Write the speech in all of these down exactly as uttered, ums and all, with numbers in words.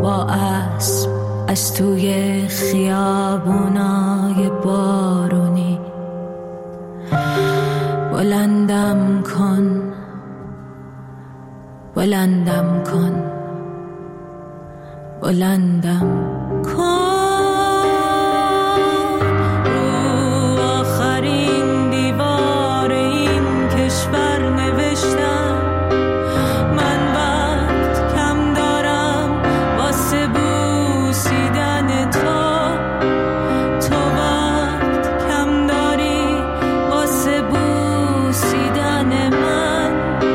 با اسب از توی خیابونای بارونی بلندم کن، بلندم کن، بلندم کن. رو آخرین دیوار این کشور نوشتم من وقت کم دارم واسه بوسیدن تو، تو وقت کم داری واسه بوسیدن من.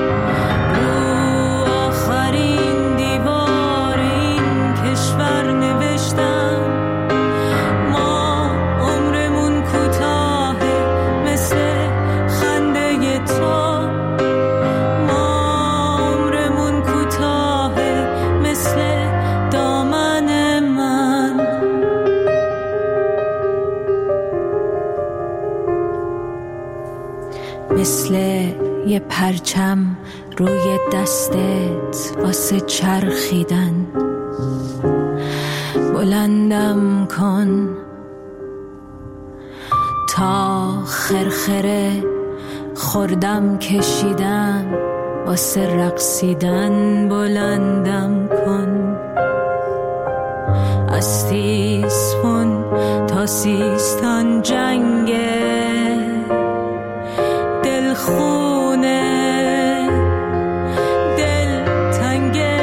رو آخرین دیوار این کشور نوشتم ما عمرمون کوتاهه مثل خنده تو، ما عمرمون کوتاهه مثل دامن من. مثل یه پرچم روی دستت واسه چرخیدن بلندم کن تا خرخره خوردم کشیدم واسه رقصیدن بلندم کن. از تیسفون تا سیستان جنگه دلخونه دل تنگه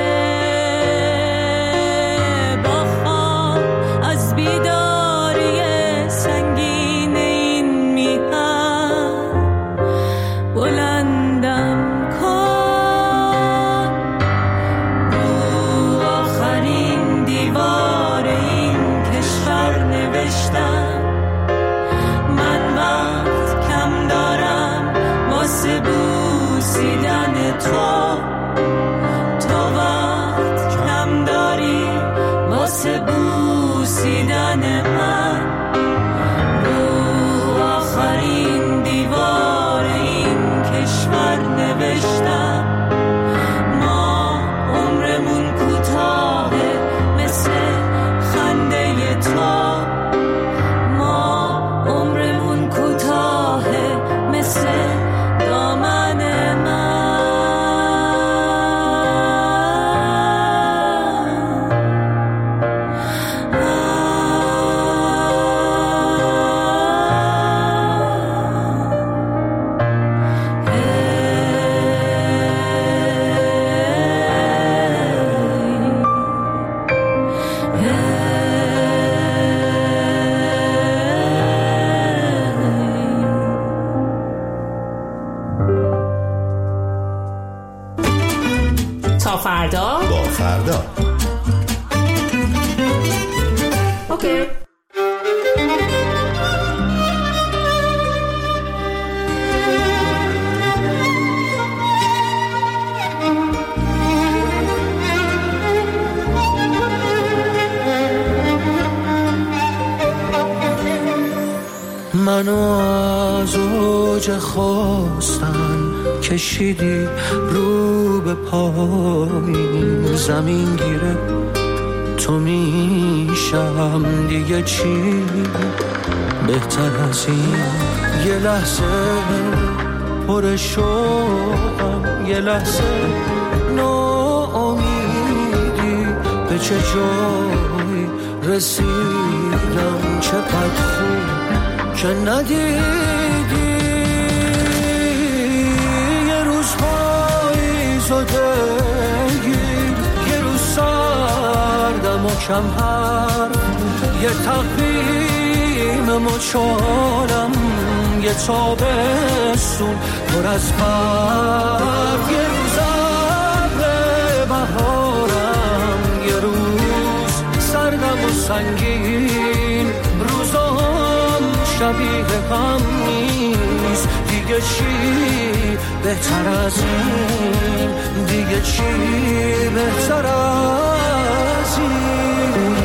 با خواب از بیداری سنگین این میهن بلندم کن. رو آخرین دیوار این کشور نوشتم من وقت کم دارم واسه بوسیدن تو، تو وقت کم داری واسه بوسیدن من. رو آخرین دیوار این کشور نوشتم ما عمرمون کوتاهه مثل خنده تو، ما عمرمون کوتاهه مثل دامن من. تا فردا با فردا. اوکی. منو از اوج خواستن کشیدی رو به پایین، زمین گیره تو میشم دیگه چی بهتر از این. یه لحظه پر شوقم، یه لحظه ناامیدی، به چه جایی رسیدم، چقدر خوب که ندیدی. یه روز پاییزو دگیر، یه روز سردم و کم حرف، یه تقویم مچالم، یه تابستون پر از برف، یه روز ابر بهارم، یه روز سردم و سنگین. روزام شبیه هم نیست دیگه، چی بهتر از این، دیگه چی بهتر از این.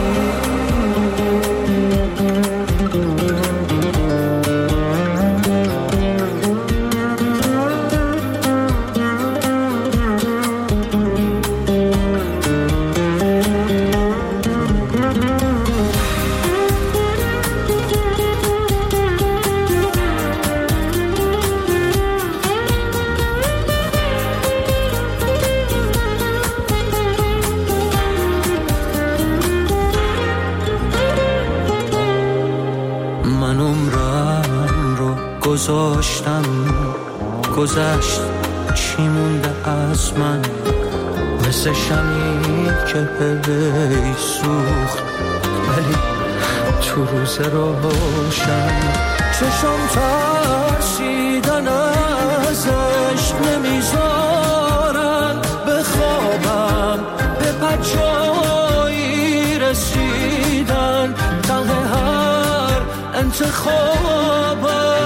گذاشتم گذشت چی مونده از من مثل شمی که هی سوخت ولی تو روز روشن چشم ترسیدن از عشق نمیذارن بخوابم به پجایی رسیدن ته هر انتخابم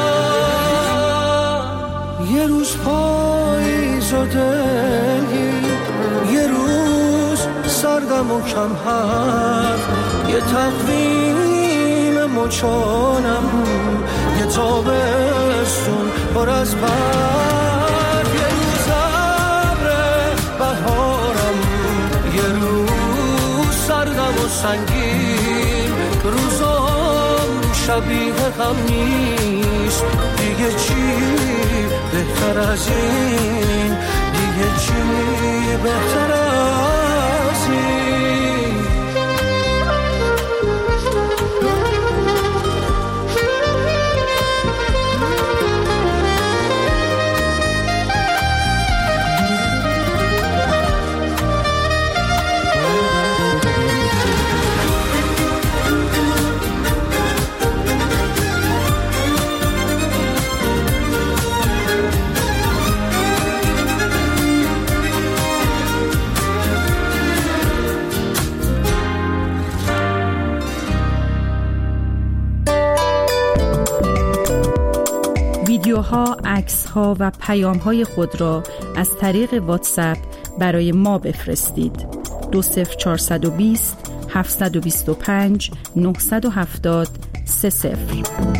یه روز پاییز و دلگیر یه روز سردم و کم حرف یه تقویم مچانم یه تابستون پر از برف یه روز ابر بهارم یه روز سردم و سنگین روزام شبیه هم نیست دیگه چی بهتر از این دیگه چی بهتر از این ویدیوها، عکس‌ها و پیام‌های خود را از طریق واتساپ برای ما بفرستید. دو صفر چهارصد و بیست هفتصد و بیست و پنج نهصد و هفتاد سه صفر.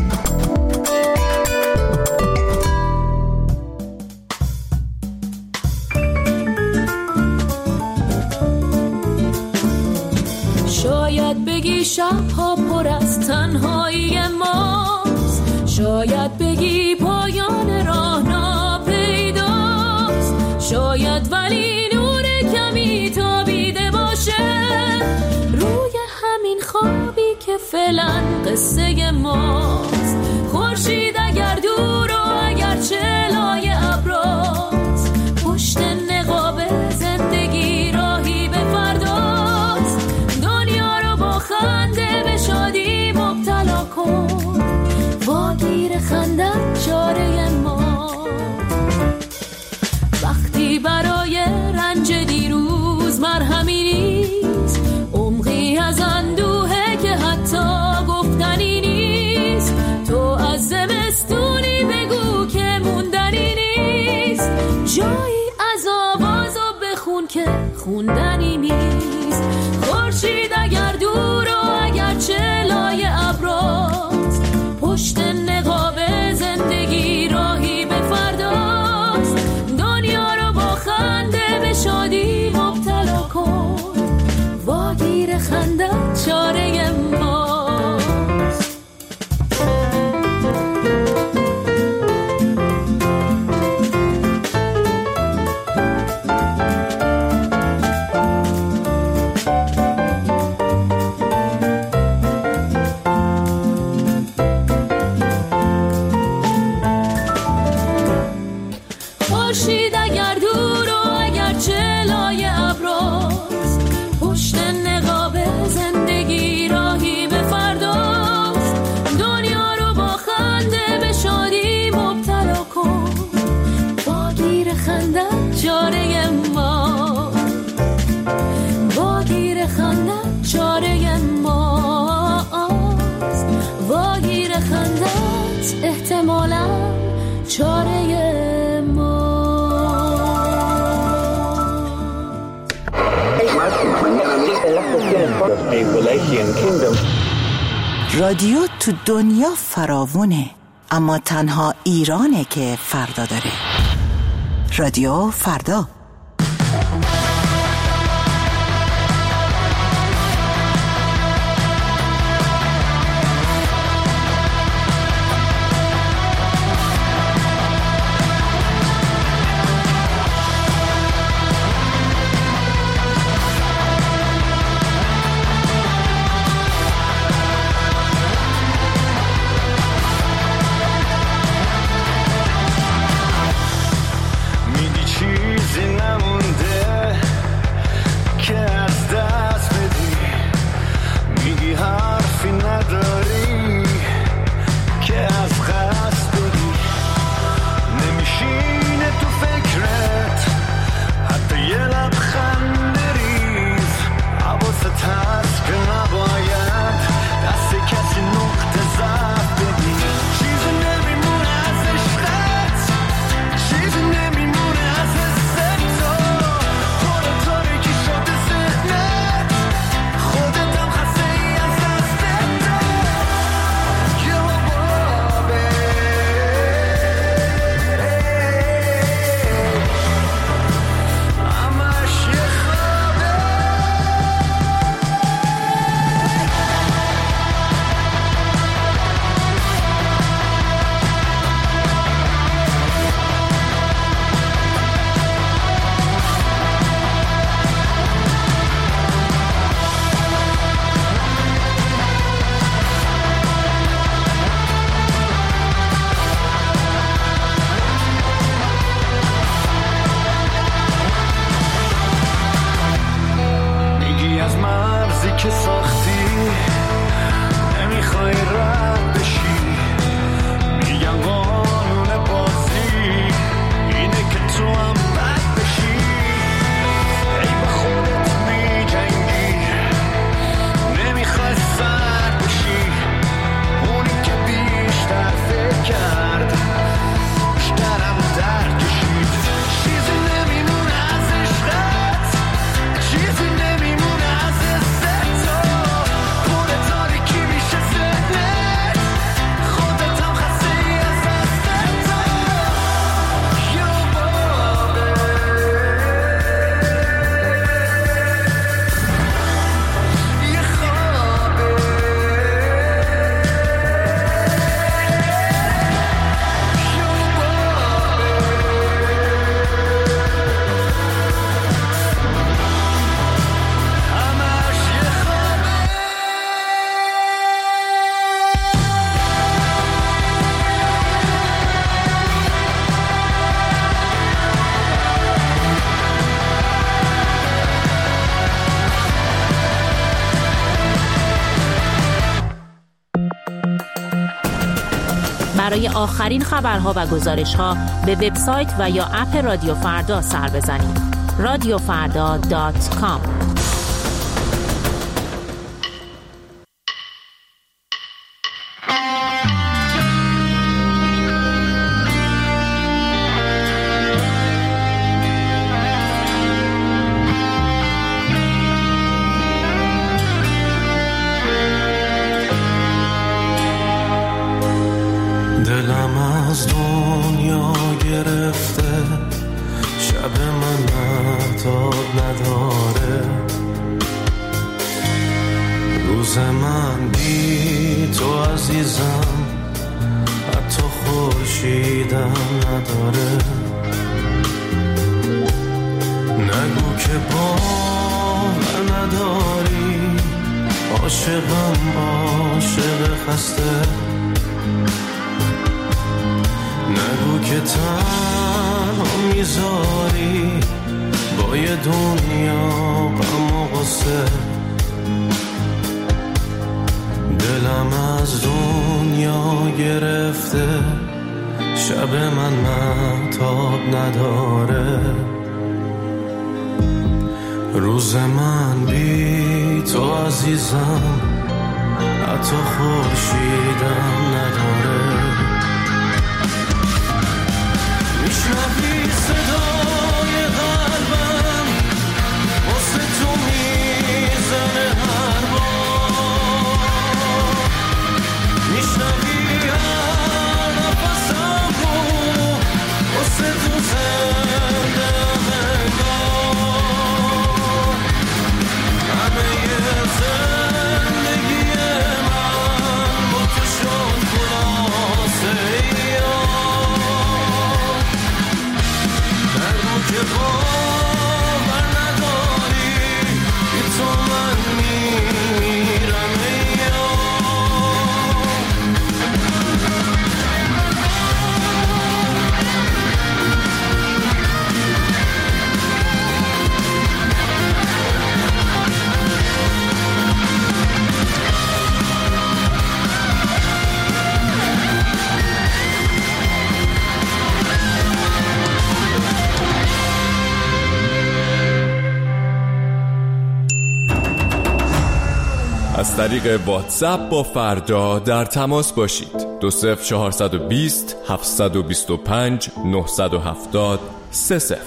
شاید بگی شب‌ها پر از تنهایی ماست، شاید بگی پایان راه ناپیداست، شاید ولی نور کمی تابیده باشه روی همین خوابی که فعلا قصه ماست. خورشید اگر دور و اگر چلای ابراست، پشت نقاب زندگی راهی به فرداست. دنیا رو با خنده به شادی مبتلا کن، واگیر خندت چاره ما. وقتی برای رنج دیروز مرهمی نیست، عمقی از اندوهه که حتی گفتنی نیست. تو از زمستونی بگو که موندنی نیست، جایی از آواز و بخون که خوندنی نیست. خورشید اگر دور و اگر چلای ابراست، پشت نقاب زندگی راهی به فرداست. دنیا رو با خنده به شادی مبتلا کن، واگیر خندت چاره ماست. خورشید اگر دور و اگر چلای ابراست، پشت نقاب زندگی راهی به فرداست. دنیا رو با خنده به شادی مبتلا کن، واگیر خندت چاره ما، واگیر خندت چاره ماست. واگیر خندت احتمالاً چاره رادیو تو دنیا فراوونه، اما تنها ایرانه که فردا داره. رادیو فردا. برای آخرین خبرها و گزارش‌ها به وبسایت و یا اپ رادیو فردا سر بزنید. رادیو فردا دات کام. دلم از دنیا گرفته، شب من مهتاب نداره، روز من بی تو عزیزم حتی خورشیدم نداره. نگو که باور نداری، عاشقم عاشق خسته. نگو که تنها میذاری با یه دنیا غم و غصه. دلم از دنیا گرفته، شب من مهتاب نداره، روز من بی تو عزیزم حتی خورشیدم نداره. میشنوی صدای قلبم واسه تو میزنه هر بار، میشنوی هر نفسم رو واسه تو زنده انگار. همه زندگی من با تو شد خلاصه که باور نداری، بی تو من میمیرم از طریق واتساپ با فردا در تماس باشید. دو صفر چهارصد و بیست هفتصد و بیست و پنج نهصد و هفتاد سه صفر.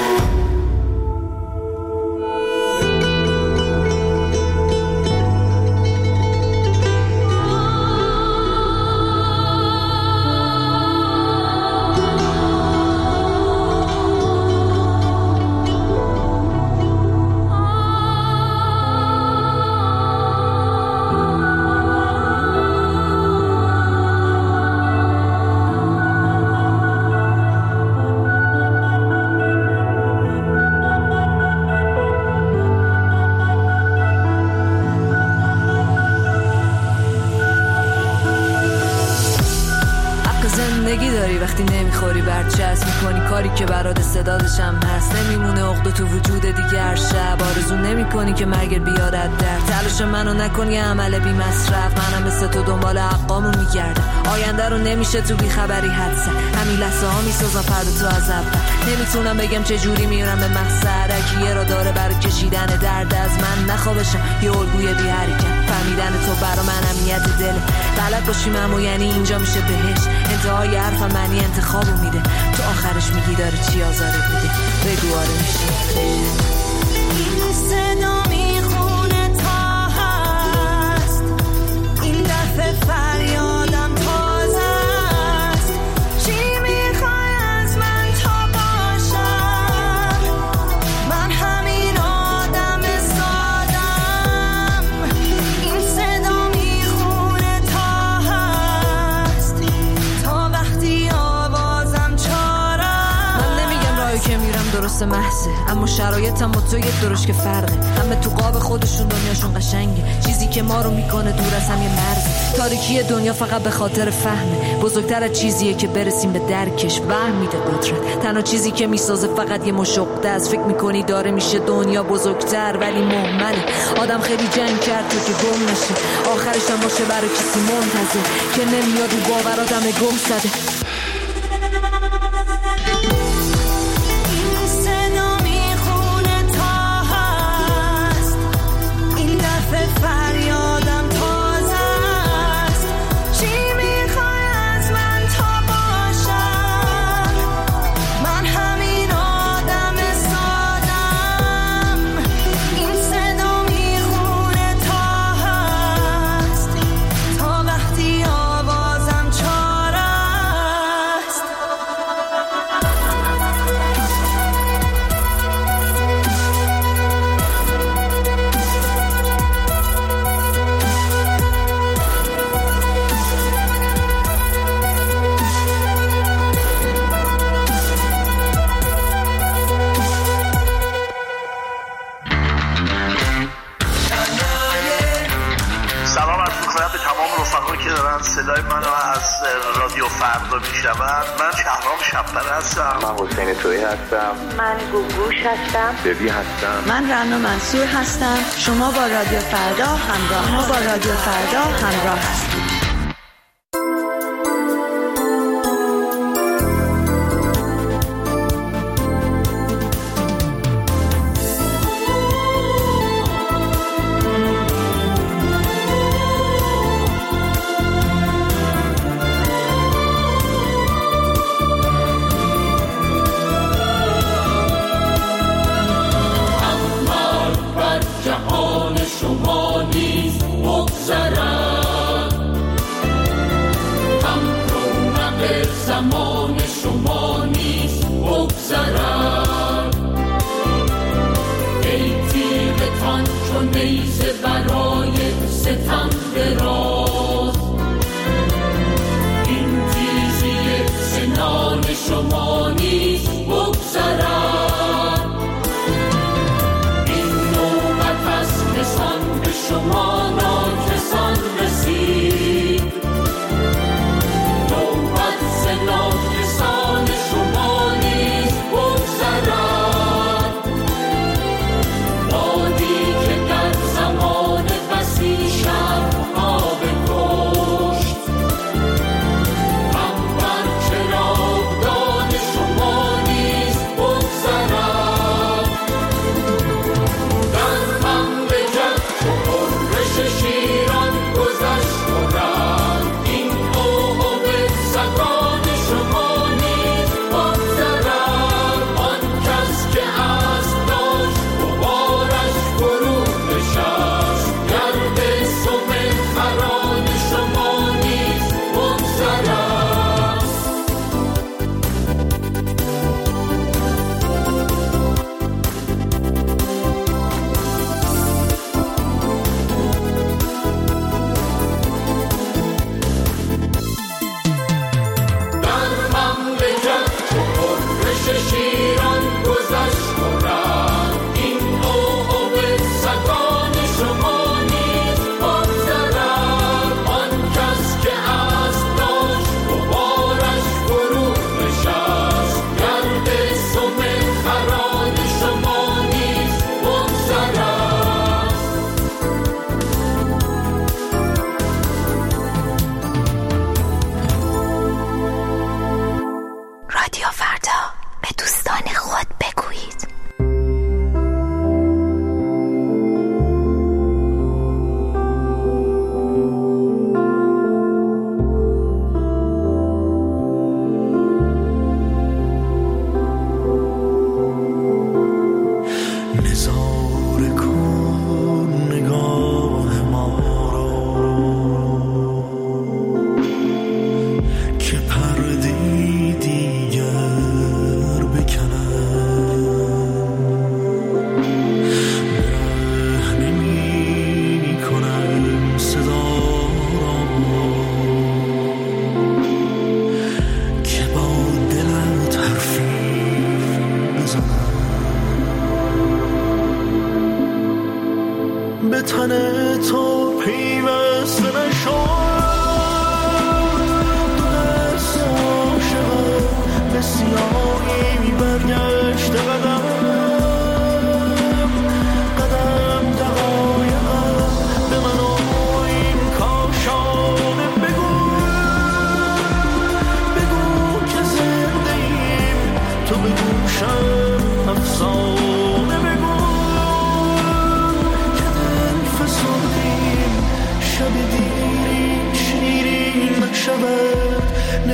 وقتی نمیخوری برچسب میکنی کاری که برات صدادشم هست، نمیمونه عقده تو وجود دیگر شب. آرزو نمیکنی که مرگ بیارد در تلاش منو نکنی عمل بی مصرف. منم مثل تو دنبال حقامو میگردم، آینده رو نمیشه تو بیخبری حدس. همین لحظه ها میسازم فردا تو از اول. نمیتونم بگم چه جوری میرم به مقصد، کیه را داره برای کشیدن درد از من نخوابشم یه الگوی بی حرکت. فهمیدن تو برا من امنیت دل، غلط باشیم اما یعنی اینجا میشه بهش. انتهای حرفم معنی انتخابو میده، تو آخرش میگی داره چی آزارت میده. بگو آره میشه. این صدا میخونه تا هست، این دفعه فریادم تازه است. چی میخوای از من تا باشم؟ من همین آدم سادم. این صدا میخونه تا هست، تا وقتی آوازم چارم. من نمیگم راهی که میرم درست محضه، اما شرایطم با تو یه درش که فرقه. همه تو قاب خودشون دنیاشون قشنگه، چیزی که ما رو میکنه دور از هم یه مرزه. تاریکی دنیا فقط به خاطر فهمه، بزرگتر از چیزیه که برسیم به درکش. وهم میده قدرت، تنها چیزی که میسازه فقط یه مشقه است. فکر میکنی داره میشه دنیا بزرگتر ولی مهمله. آدم خیلی جنگ کرد تو که گم نشه، آخرش هم باشه برای کسی منتظر که نمیاد و باور آدم گم زده. صدای منو از رادیو فردا میشنون. من شهرام شب‌پره هستم. من حسین تویی هستم. من گوگوش هستم. ببی هستم. من رنا منصور هستم. شما با رادیو فردا همراه ما با رادیو فردا همراه هستید. جهان شما نیز بگذرد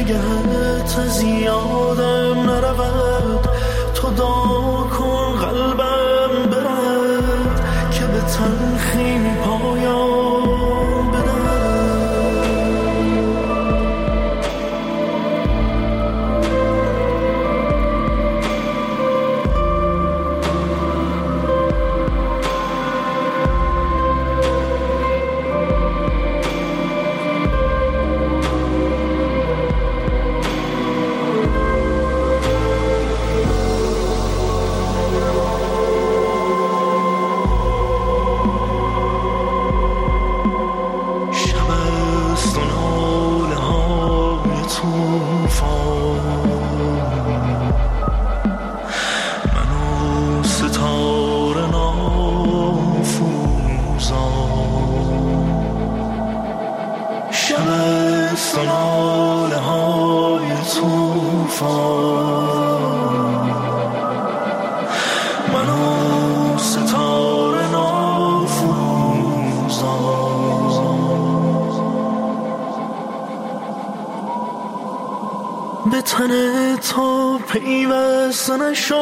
نگهت از یادم نرود، تو دعا کن قلبم برد که به تلخی پایان بدهد. به تن تو پیوسته نشد،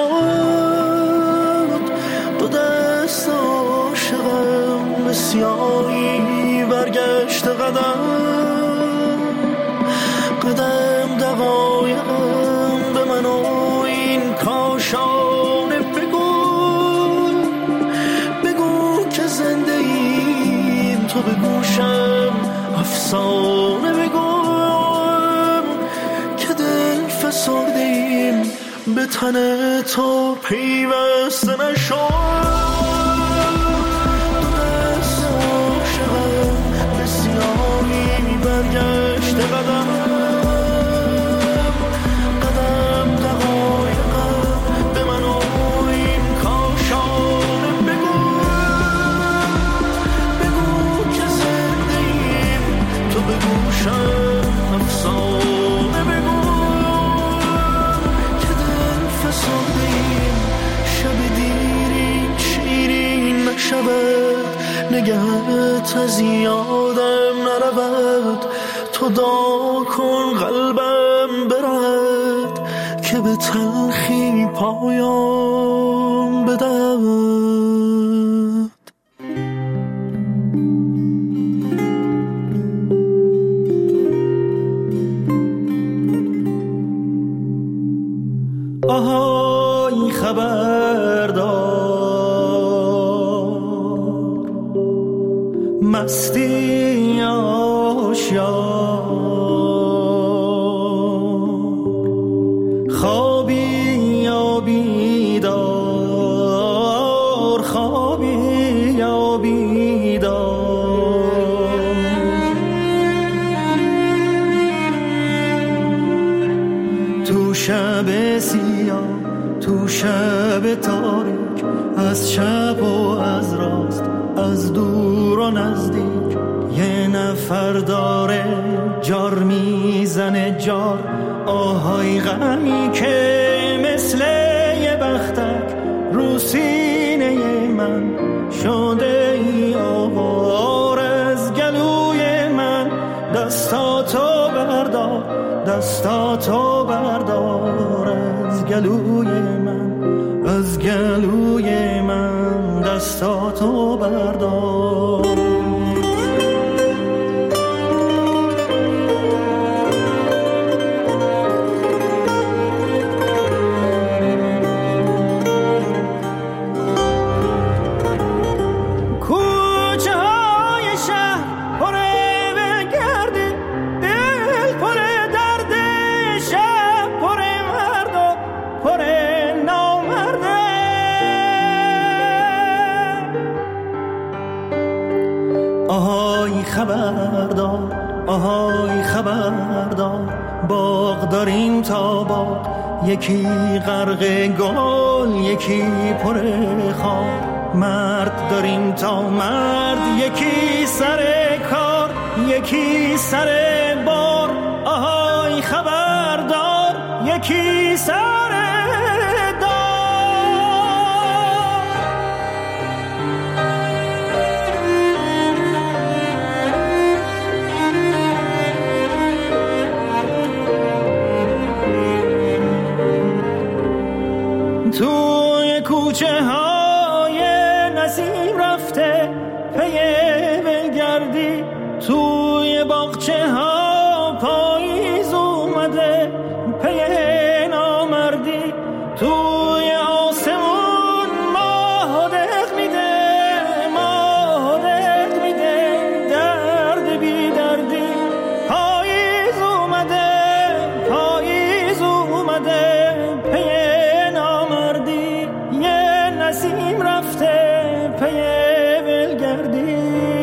دو دست عاشقم به سیاهی برگشت قدم قدم دقایقم به من و این کاشانه بگو بگو که زنده ایم، تو به گوشم افسانه بگو فسردیم به تن تو پیوسته نشد، دو دست عاشقم به سیاهی برگشت قدم قدم دقایقم به من و این کاشانه بگو بگو که زنده ایم، تو به گوشم افسانه بگو شب دیرین شیرین نشود، نگهت از یادم نرود، تو دعا کن قلبم برد که به تلخی پایان بدهد. آهای خبردار مستی آشیار، خوابی یا بیدار خوابی یا بیدار، تو شب سیاه تو شب تاریک، از چپ و از راست از دور و نزدیک، یه نفر داره جار میزنه جار، آهای غمی که مثل یه بختک رو سینه من شده ای آوار، از گلوی من دستاتو بردار دستاتو بردار، از گلوی من از گلوی من دستاتو بردار. خبردار آهای خبردار، باغ داریم تا باغ، یکی غرق گل یکی پر خار، مرد داریم تا مرد، یکی سر کار یکی سر بار، آهای خبردار یکی سر توی باغچه ها پاییز اومده پی نامردی توی آسمون ماه دق میده ماه دق میده درد بی دردی پاییز اومده پاییز اومده پی نامردی یه نسیم رفته پی ولگردی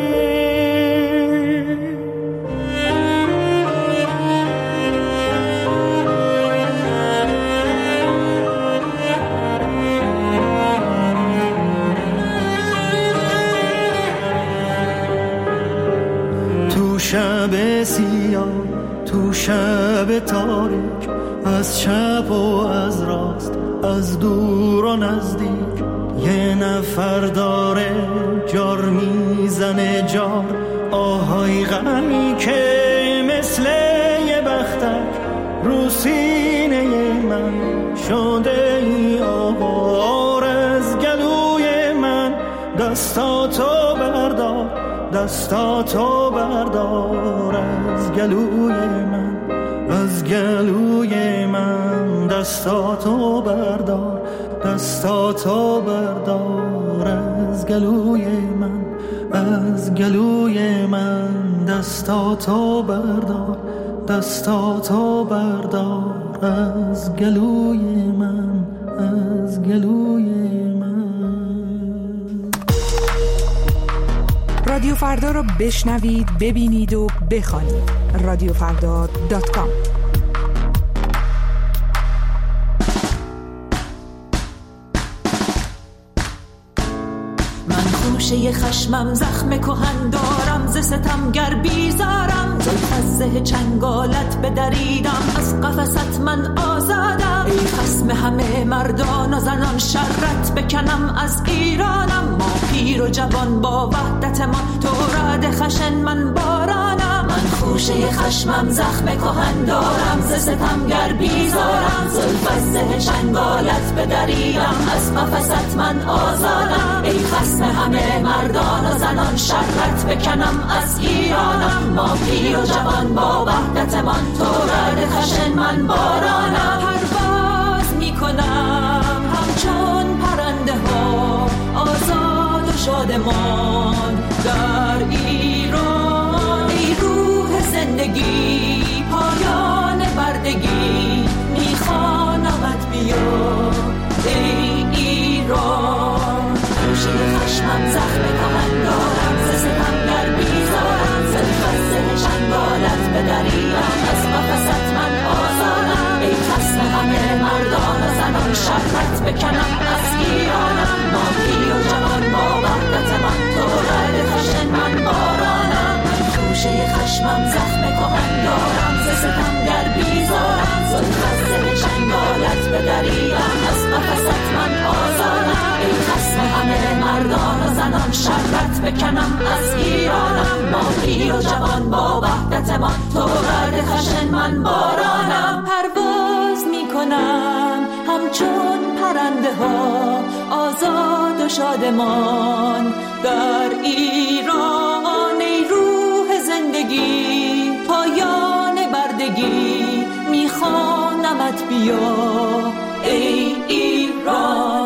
شب سیاه تو شب تاریک از چپ و از راست از دور و نزدیک یه نفر داره جار میزنه جار آهای غمی که مثل یه بختک رو سینه من شده ای آوار از گلوی من دستاتو بردار دستاتو بردار از گلوی من از گلوی من دستاتو بردار دستاتو بردار از گلوی من از گلوی من دستاتو بردار دستاتو بردار از گلوی من از گلوی من. رادیو فردا رو بشنوید، ببینید و بخوانید. رادیو فردا دات کام. من خوشه خشمم زخم کهن دارم ز ستمگر بیزارم زلف از زه چنگالت بدریدم از قفست من آزادم ای خصم همه مردان و زنان شرت بکنم از ایرانم ما پیر و جوان با وحدت من تو رد خشن من بارانم من خوشه خشمم زخم کهن دارم ز ستمگر بیزارم زلف از زه چنگالت بدریدم از قفست من آزادم ای خصم همه مردان و زنان شرت بکنم از ایرانم ما پیر و جوان با وحدت من تو رد خشن من بارانم پرواز میکنم همچون پرنده ها آزاد و شادمان در ایران ای روح زندگی پایان بردگی میخوانمت بیا ای ایران خوشه خشمم زخم کهن دارم ز ستمگر بیزارم زلف از زه چنگالت بدریدم از قفست من آزادم ای خصم همه مردان و زنان شرت بکنم از ایرانم ما پیر و جوان با وحدت من تو رد خشن من بارانم من خوشه خشمم زخم کهن دارم ز ستمگر بیزارم زلف از زه چنگالت بدریدم از قفست من آزادم ای خصم همه مردان و زنان شرت بکنم از ایرانم ما پیر و جوان با وحدت من تو رد خشن من بارانم پرواز میکنم همچون پرنده ها آزاد و شادمان در ایران ای روح زندگی پایان بردگی میخوانمت بیا ای ایران.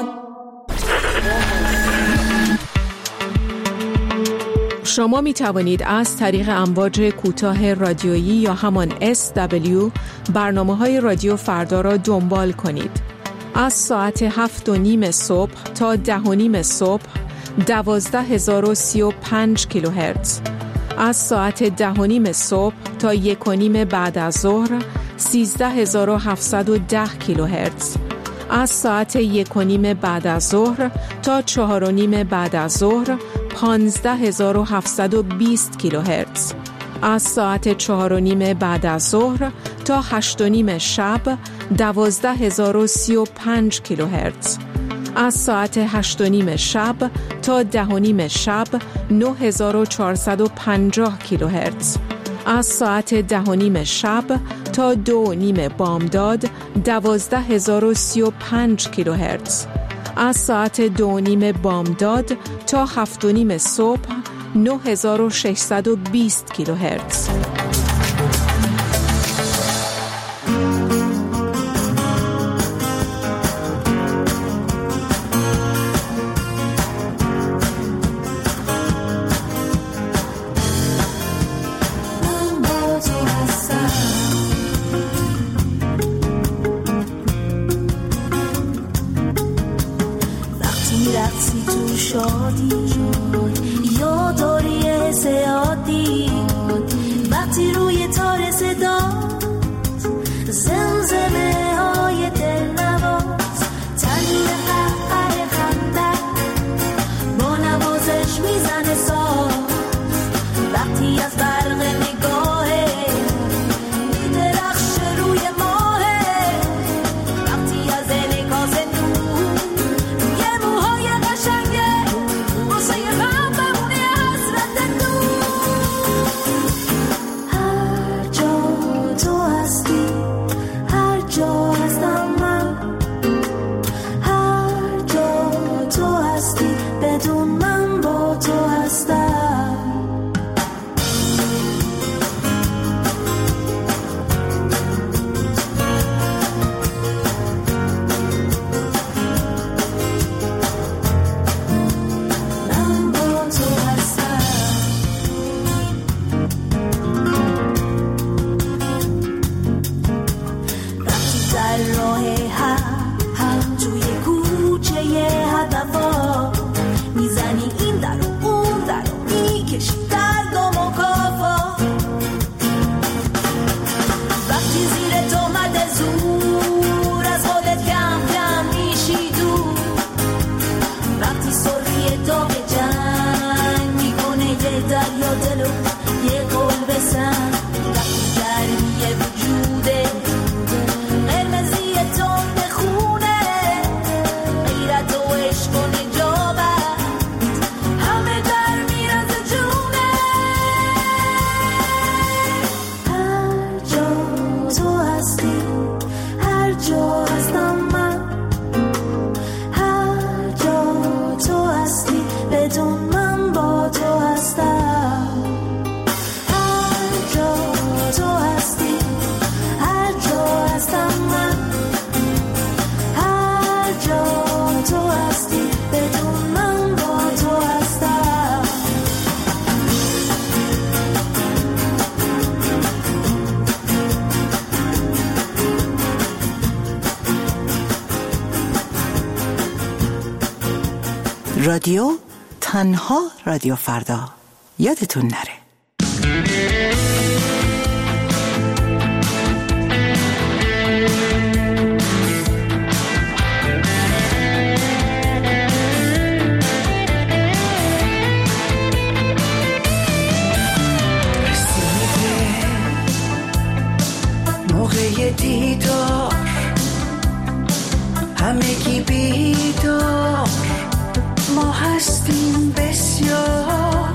شما می توانید از طریق امواج کوتاه رادیویی یا همان اس دبلیو برنامه‌های رادیو فردا را دنبال کنید. از ساعت هفت و نیم صبح تا ده و نیم صبح دوازده هزار و سی و پنج کیلوهرتز، از ساعت ده و نیم صبح تا یک و نیم بعد از ظهر سیزده هزار و هفتصد و ده کیلوهرتز، از ساعت یک و نیم بعد از ظهر تا چهار و نیم بعد از ظهر پانزده هزار و هفتصد و بیست کیلوهرتز، از ساعت چهار و نیم بعد از ظهر تا هشت و نیم شب دوازده هزار و سی و پنج کیلوهرتز، از ساعت هشت و نیم شب تا ده و نیم شب نه هزار و چهارصد و پنجاه کیلوهرتز، از ساعت ده و نیم شب تا دو و نیم بامداد دوازده هزار و سی و پنج کیلوهرتز، از ساعت دو و نیم بامداد تا هفت و نیم صبح نه هزار و ششصد و بیست کیلوهرتز. رادیو تنها رادیو فردا، یادتون نره. موقع دیدار همگی بیدار، ما هستیم بسیار.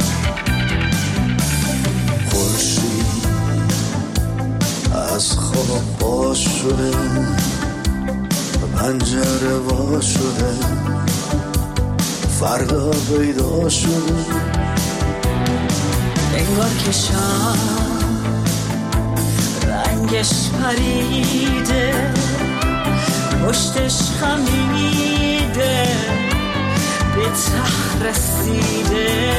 خورشید از خواب باز شده، پنجره باز شده، فردا پیدا شده. انگار که شام رنگش پریده، پشتش خمیده، به ته رسیده.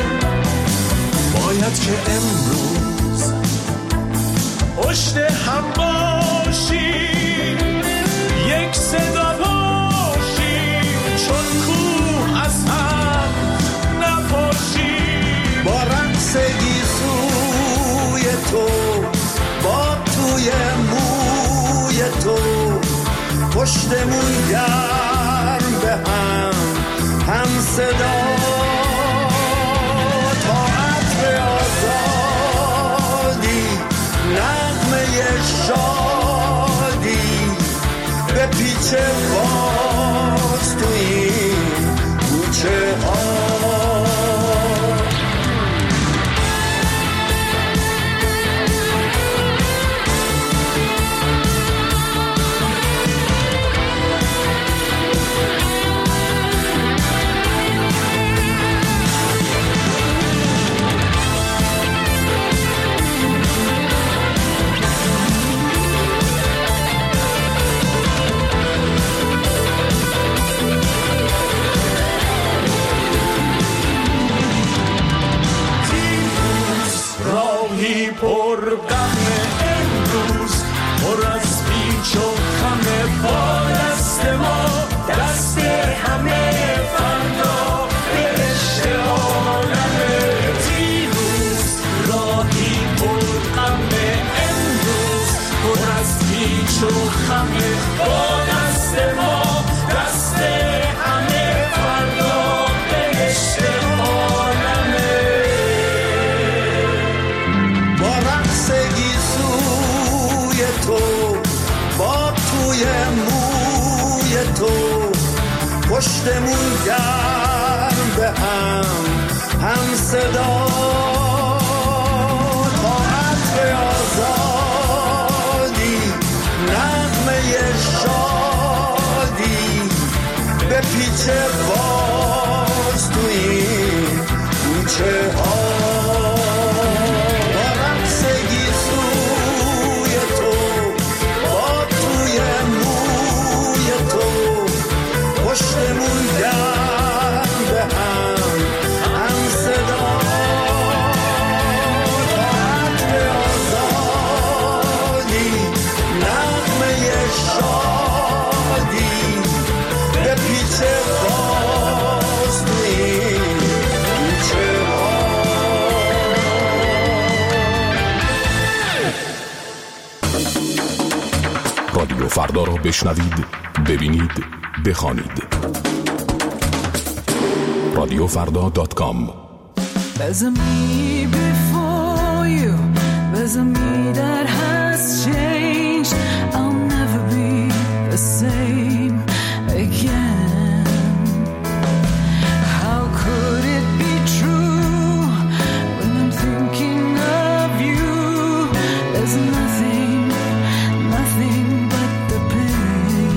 باید که امروز پشت هم باشی، یک صدا باشی، چون کوه از هم نپاشی. با رقص گیسوی تو، با توی موی تو، پشتمون گرم به هم هم صدا. تا عطر آزادی، نغمه شادی، به پیچ باز تو این کوچه ها. پر غم امروز، پر از پیچ و خم، با دست ما دست همه فردا بهشت عالمه. دیروز راهی پر غم امروز، پر از پیچ و خم، با دست ما دست همه فردا بهشت عالمه. با رقص گیسوی تو، با توی موی تو، پشتمون گرم به هم هم صدا، تا عطر آزادی، نغمه شادی، به پیچ باز تو این کوچه ها. با رقص گیسوی تو، با توی موی تو، پشتمون گرم به هم هم صدا، تا عطر آزادی، نغمه شادی، به پیچ باز تو این کوچه ها. رادیو فردا را بشنوید، ببینید، بخوانید. رادیو فردا دات کام. There's a me before you, there's a me that has changed. I'll never be the same again. How could it be true when I'm thinking of you? There's nothing, nothing but the pain.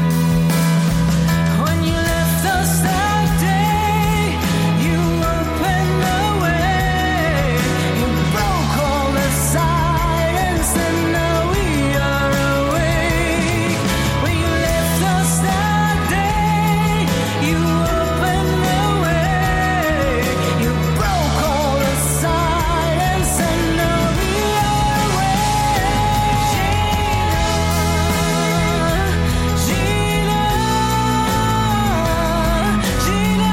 When you left us that day, you opened the way, you broke all the silence, and now we are awake. When you left us that day, you opened the way, you broke all the silence, and now we are awake. Gina, Gina,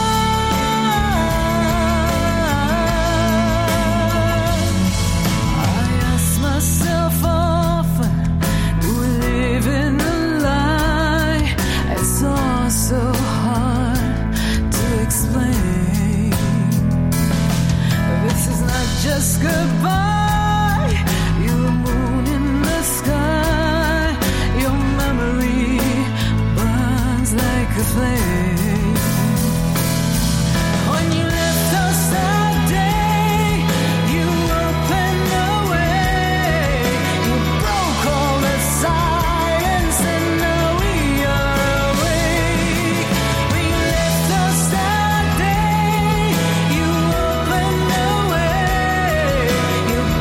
I ask myself often, do we live in a lie? It's all so hard to explain. This is not just goodbye. You're a moon in the sky. Your memory burns like a flame. When you left us that day, you opened the way, you broke all the silence, and now we are awake. When you left us that day, you opened the way, you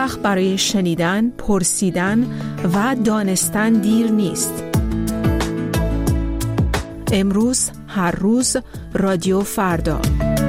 وقت برای شنیدن، پرسیدن و دانستن دیر نیست. امروز، هر روز، رادیو فردا.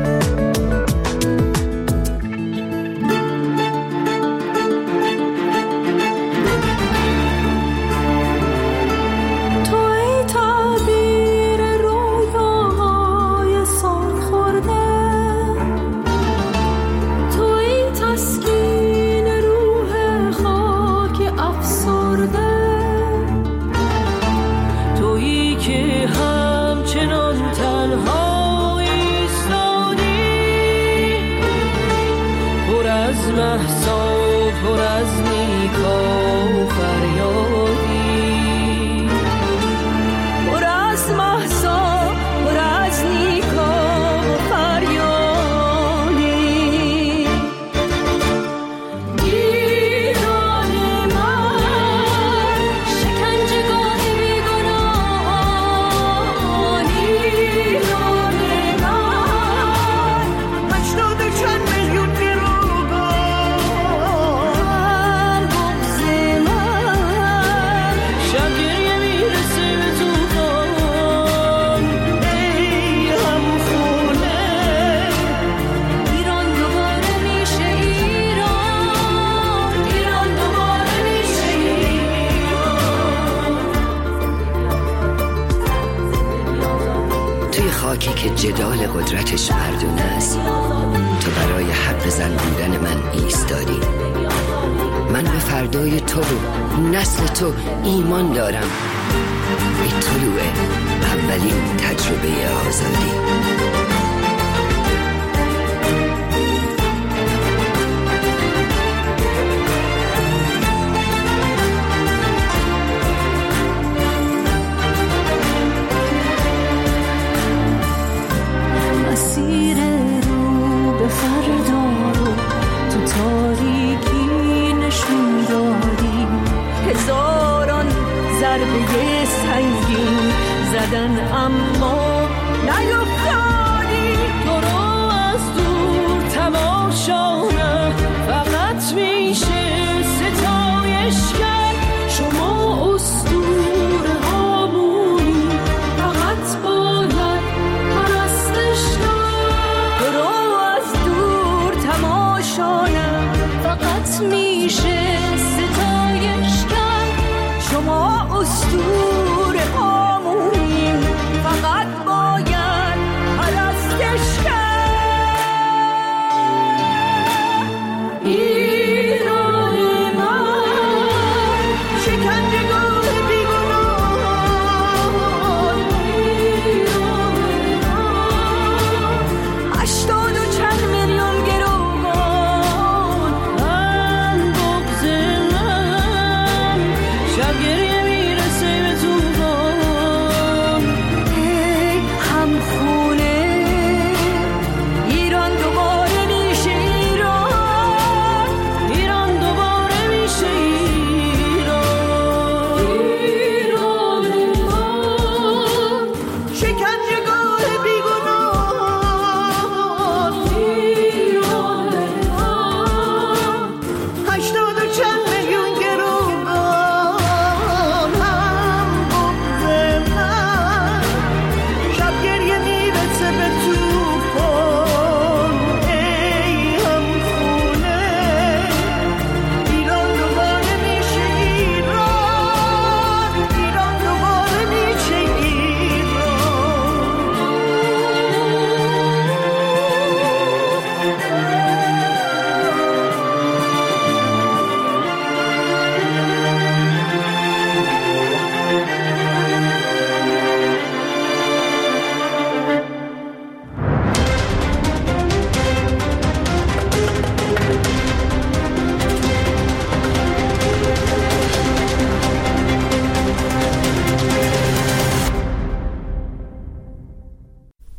خاکی که جدال قدرتش مردونه است، تو برای حق زن بودن من ایستادی. من به فردای تو و نسل تو ایمان دارم. ای طلوع اولین تجربه آزادی.